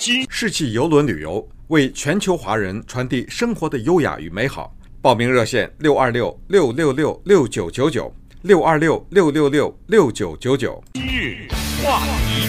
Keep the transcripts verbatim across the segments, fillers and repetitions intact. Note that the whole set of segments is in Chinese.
世纪邮轮旅游为全球华人传递生活的优雅与美好。报名热线六二六六六六六九九九六二六六六六六九九九。今日话题，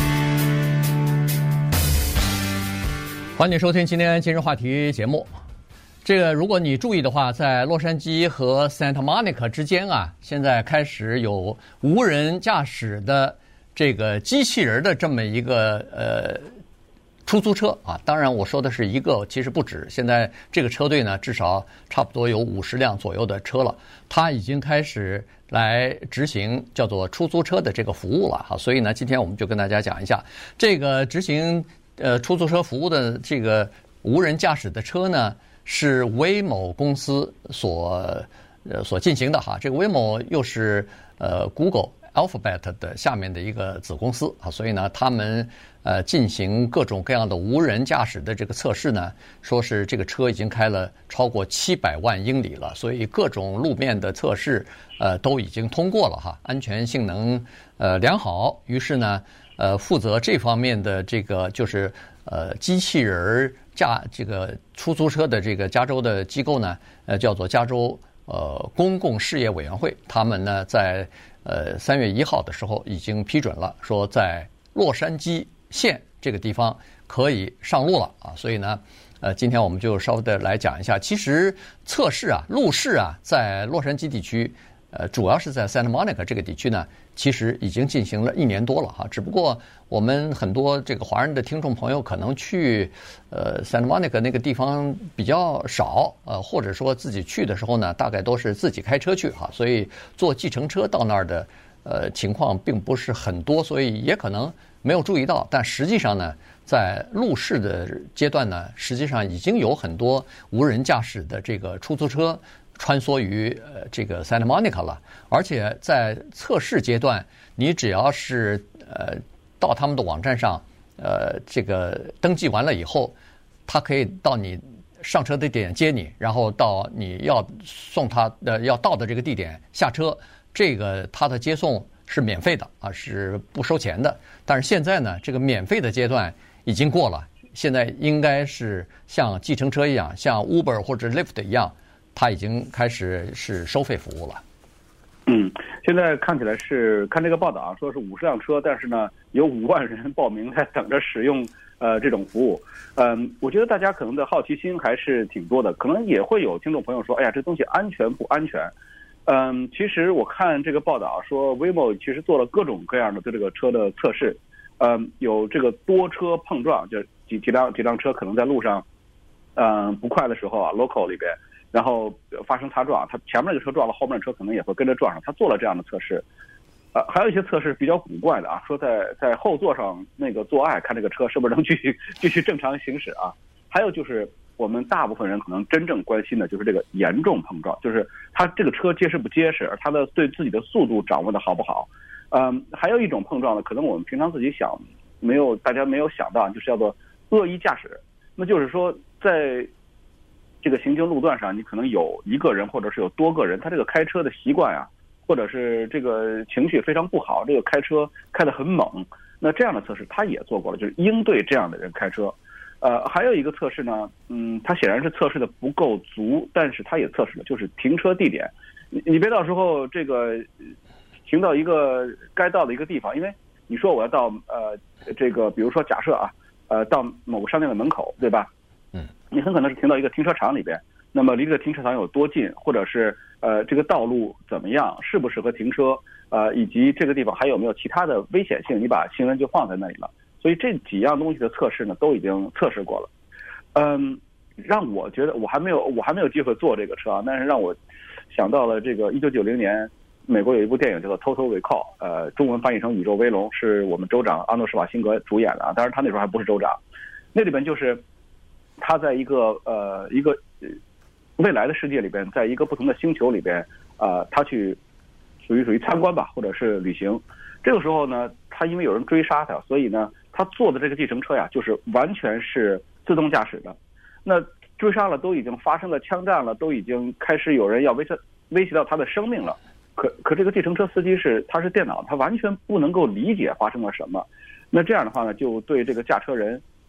欢迎收听今天今日话题节目。这个如果你注意的话，在洛杉矶和 Santa Monica 之间啊，现在开始有无人驾驶的这个机器人的这么一个呃出租车啊。当然我说的是一个，其实不止。现在这个车队呢，至少差不多有五十辆左右的车了，它已经开始来执行叫做出租车的这个服务了哈。所以呢，今天我们就跟大家讲一下这个执行呃出租车服务的这个无人驾驶的车呢，是 Waymo 公司所呃所进行的哈。这个 Waymo 又是呃 Google、Alphabet 的下面的一个子公司啊，所以呢，他们呃进行各种各样的无人驾驶的这个测试呢，说是这个车已经开了超过七百万英里了，所以各种路面的测试呃都已经通过了哈，安全性能呃良好。于是呢，呃负责这方面的这个就是呃机器人驾这个出租车的这个加州的机构呢，呃叫做加州呃公共事业委员会，他们呢在呃三月一号的时候已经批准了，说在洛杉矶县这个地方可以上路了啊。所以呢，呃今天我们就稍微的来讲一下，其实测试啊路试啊在洛杉矶地区，呃主要是在 Santa Monica 这个地区呢，其实已经进行了一年多了哈。只不过我们很多这个华人的听众朋友可能去呃 Santa Monica 那个地方比较少，呃或者说自己去的时候呢，大概都是自己开车去哈，所以坐计程车到那儿的呃情况并不是很多，所以也可能没有注意到。但实际上呢，在路试的阶段呢，实际上已经有很多无人驾驶的这个出租车穿梭于呃这个 Santa Monica 了，而且在测试阶段，你只要是呃到他们的网站上，呃这个登记完了以后，他可以到你上车的地点接你，然后到你要送他呃要到的这个地点下车，这个他的接送是免费的啊，是不收钱的。但是现在呢，这个免费的阶段已经过了，现在应该是像计程车一样，像 Uber 或者 Lyft 一样，它已经开始是收费服务了。 嗯，现在看起来是看这个报道啊，说是五十辆车，但是呢，有五万人报名在等着使用呃这种服务。嗯，我觉得大家可能的好奇心还是挺多的，可能也会有听众朋友说，哎呀，这东西安全不安全？嗯，其实我看这个报道说 ，Waymo 其实做了各种各样的对这个车的测试。嗯，有这个多车碰撞，就几几辆几辆车可能在路上，嗯不快的时候啊 ，local 里边。然后发生擦撞，他前面那个车撞了，后面的车可能也会跟着撞上。他做了这样的测试，呃，还有一些测试比较古怪的啊，说在在后座上那个做爱，看这个车是不是能继续继续正常行驶啊？还有就是我们大部分人可能真正关心的就是这个严重碰撞，就是他这个车结实不结实，他的对自己的速度掌握的好不好？嗯，还有一种碰撞呢，可能我们平常自己想没有，大家没有想到，就是叫做恶意驾驶，那就是说在这个行经路段上，你可能有一个人或者是有多个人，他这个开车的习惯啊，或者是这个情绪非常不好，这个开车开得很猛。那这样的测试他也做过了，就是应对这样的人开车。呃，还有一个测试呢，嗯，它显然是测试的不够足，但是它也测试了，就是停车地点。你你别到时候这个停到一个该到的一个地方，因为你说我要到呃这个，比如说假设啊，呃到某个商店的门口，对吧？ 嗯， 你很可能是停到一个停车场里边，那么离这个停车场有多近，或者是呃这个道路怎么样，适不适合停车，呃以及这个地方还有没有其他的危险性，你把行人就放在那里了。所以这几样东西的测试呢，都已经测试过了。嗯，让我觉得我还没有我还没有机会坐这个车啊，但是让我想到了这个一九九零年美国有一部电影叫做《Total Recall》，呃，中文翻译成《宇宙威龙》，是我们州长阿诺施瓦辛格主演的啊，当然他那时候还不是州长。那里边就是他在一个呃一个未来的世界里边，在一个不同的星球里边，呃，他去属于属于参观吧，或者是旅行。这个时候呢，他因为有人追杀他，所以呢，他坐的这个计程车呀，就是完全是自动驾驶的。那追杀了，都已经发生了枪战了，都已经开始有人要威胁威胁到他的生命了。可可这个计程车司机是他是电脑，他完全不能够理解发生了什么。那这样的话呢，就对这个驾车人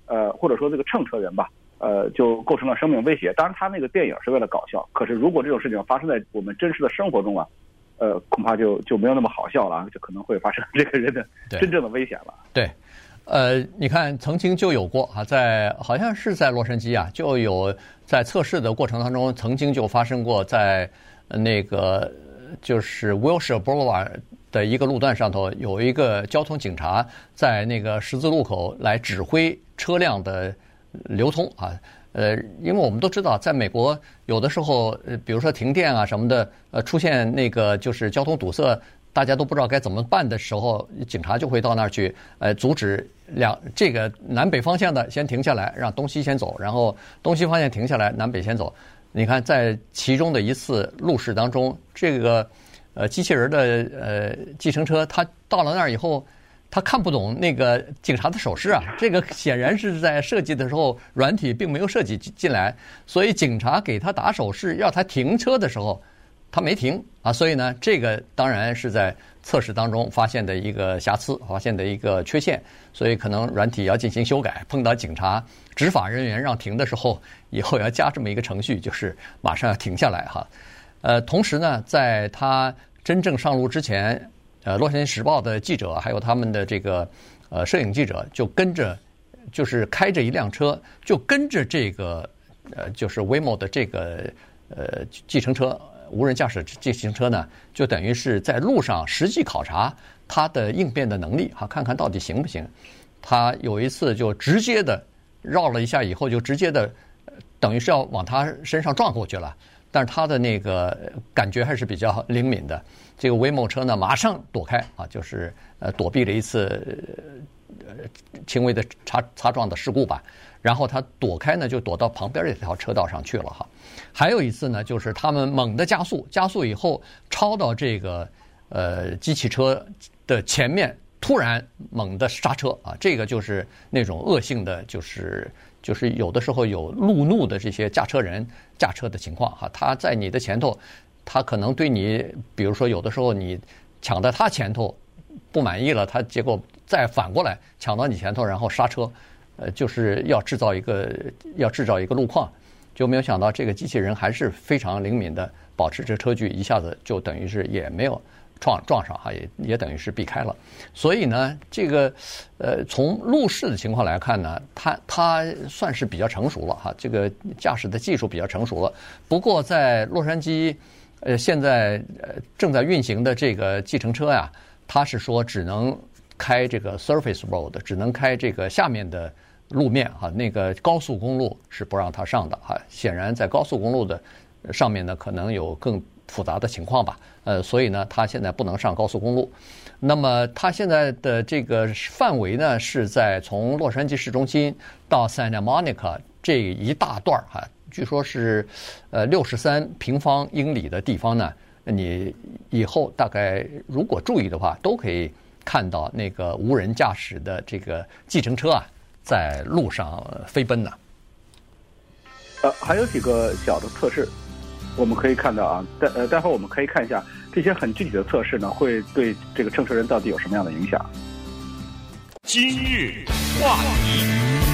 呃，或者说这个乘车人吧，呃，就构成了生命威胁。当然，他那个电影是为了搞笑，可是如果这种事情发生在我们真实的生活中啊，呃，恐怕就就没有那么好笑了，就可能会发生这个人的真正的危险了。 对。呃，你看，曾经就有过啊，在好像是在洛杉矶啊，就有在测试的过程当中，曾经就发生过在那个就是 Wilshire Boulevard 的一个路段上头，有一个交通警察在那个十字路口来指挥车辆的流通啊。呃，因为我们都知道，在美国有的时候，呃，比如说停电啊什么的，呃，出现那个就是交通堵塞。大家都不知道该怎么办的时候，警察就会到那儿去，呃，阻止两这个南北方向的先停下来，让东西先走，然后东西方向停下来，南北先走。你看，在其中的一次路试当中，这个呃机器人的呃计程车，它到了那儿以后，他看不懂那个警察的手势啊，这个显然是在设计的时候软体并没有设计进来，所以警察给他打手势要他停车的时候。他没停啊，所以呢，这个当然是在测试当中发现的一个瑕疵，发现的一个缺陷，所以可能软体要进行修改。碰到警察执法人员让停的时候，以后要加这么一个程序，就是马上要停下来哈。呃，同时呢，在他真正上路之前，呃，《洛杉矶时报》的记者还有他们的这个呃摄影记者就跟着，就是开着一辆车，就跟着这个呃，就是 Waymo 的这个呃计程车。无人驾驶计程车呢，就等于是在路上实际考察它的应变的能力哈，看看到底行不行。他有一次就直接的绕了一下以后，就直接的等于是要往他身上撞过去了。但是他的那个感觉还是比较灵敏的。这个 Waymo 车呢，马上躲开啊，就是呃躲避了一次呃轻微的擦擦撞的事故吧。然后他躲开呢，就躲到旁边这条车道上去了哈。还有一次呢，就是他们猛地加速，加速以后超到这个呃机器车的前面，突然猛地刹车啊！这个就是那种恶性的，就是就是有的时候有路怒的这些驾车人驾车的情况哈。他在你的前头，他可能对你，比如说有的时候你抢在他前头不满意了，他结果再反过来抢到你前头，然后刹车。呃，就是要制造一个要制造一个路况，就没有想到这个机器人还是非常灵敏的，保持着车距，一下子就等于是也没有撞撞上哈，也也等于是避开了。所以呢，这个呃从路试的情况来看呢，它它算是比较成熟了哈，这个驾驶的技术比较成熟了。不过在洛杉矶，呃现在呃正在运行的这个计程车呀，它是说只能开这个 surface road， 只能开这个下面的。路面哈，那个高速公路是不让它上的哈。显然，在高速公路的上面呢，可能有更复杂的情况吧。呃，所以呢，它现在不能上高速公路。那么，它现在的这个范围呢，是在从洛杉矶市中心到 Santa Monica 这一大段哈，据说是呃六十三平方英里的地方呢。你以后大概如果注意的话，都可以看到那个无人驾驶的这个计程车啊。在路上飞奔呢。 呃，还有几个小的测试，我们可以看到啊。待呃，待会儿我们可以看一下这些很具体的测试呢，会对这个乘车人到底有什么样的影响。 今日话题，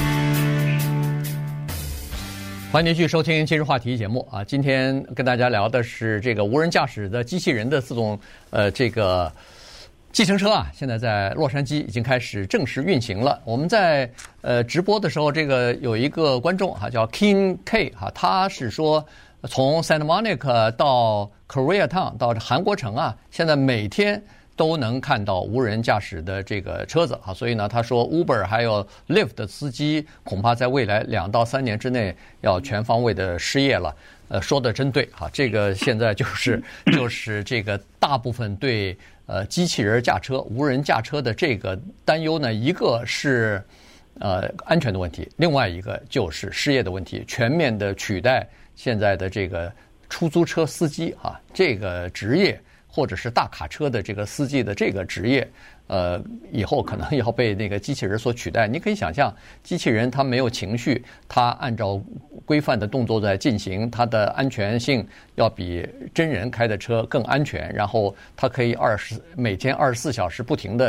欢迎继续收听今日话题节目啊。今天跟大家聊的是这个无人驾驶的机器人的自动呃这个。计程车啊，现在在洛杉矶已经开始正式运行了。我们在呃直播的时候，这个有一个观众哈、啊，叫 King K 哈、啊，他是说从 Santa Monica 到 Koreatown 到韩国城啊，现在每天都能看到无人驾驶的这个车子啊，所以呢，他说 Uber 还有 Lyft 的司机恐怕在未来两到三年之内要全方位的失业了。呃，说的真对哈，这个现在就是就是这个大部分对呃机器人驾车、无人驾车的这个担忧呢，一个是呃安全的问题，另外一个就是失业的问题，全面的取代现在的这个出租车司机啊这个职业，或者是大卡车的这个司机的这个职业。呃，以后可能要被那个机器人所取代。你可以想象，机器人它没有情绪，它按照规范的动作在进行，它的安全性要比真人开的车更安全。然后它可以二十每天二十四小时不停的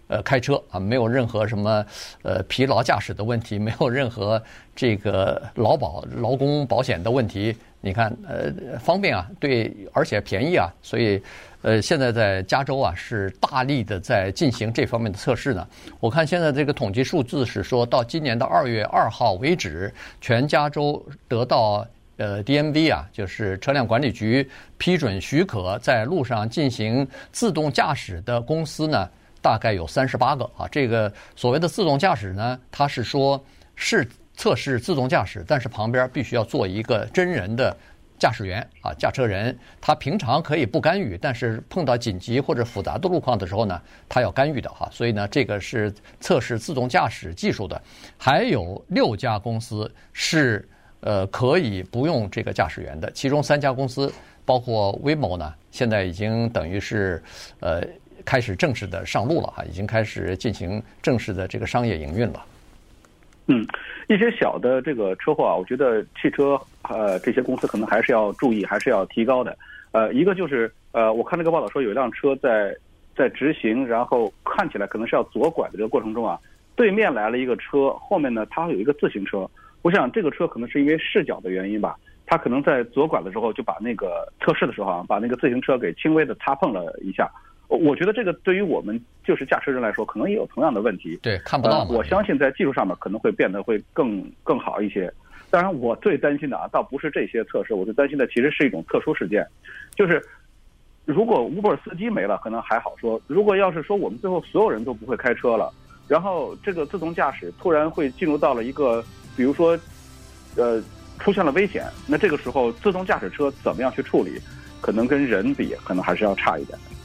呃开车啊，没有任何什么呃疲劳驾驶的问题，没有任何这个劳保劳工保险的问题。你看，呃，方便啊，对，而且便宜啊，所以，呃，现在在加州啊是大力的在进行这方面的测试呢。我看现在这个统计数字是说到今年的二月二号为止，全加州得到呃 D M V 啊，就是车辆管理局批准许可在路上进行自动驾驶的公司呢，大概有三十八个啊。这个所谓的自动驾驶呢，它是说是测试自动驾驶，但是旁边必须要做一个真人的驾驶员啊，驾车人。他平常可以不干预，但是碰到紧急或者复杂的路况的时候呢，他要干预的哈。所以呢，这个是测试自动驾驶技术的。还有六家公司是呃可以不用这个驾驶员的，其中三家公司包括 Waymo 呢，现在已经等于是呃开始正式的上路了哈，已经开始进行正式的这个商业营运了。 嗯，一些小的这个车祸啊，我觉得汽车呃这些公司可能还是要注意，还是要提高的。呃，一个就是呃，我看这个报道说有一辆车在在直行，然后看起来可能是要左拐的这个过程中啊，对面来了一个车，后面呢它有一个自行车。我想这个车可能是因为视角的原因吧，它可能在左拐的时候就把那个测试的时候啊，把那个自行车给轻微的擦碰了一下。我觉得这个对于我们就是驾驶人来说，可能也有同样的问题。 对，看不到嘛、 呃。我相信在技术上面可能会变得会更更好一些。当然，我最担心的啊，倒不是这些测试，我最担心的其实是一种特殊事件，就是如果 Uber 司机没了，可能还好说；如果要是说我们最后所有人都不会开车了，然后这个自动驾驶突然会进入到了一个，比如说，呃，出现了危险，那这个时候自动驾驶车怎么样去处理，可能跟人比，可能还是要差一点的。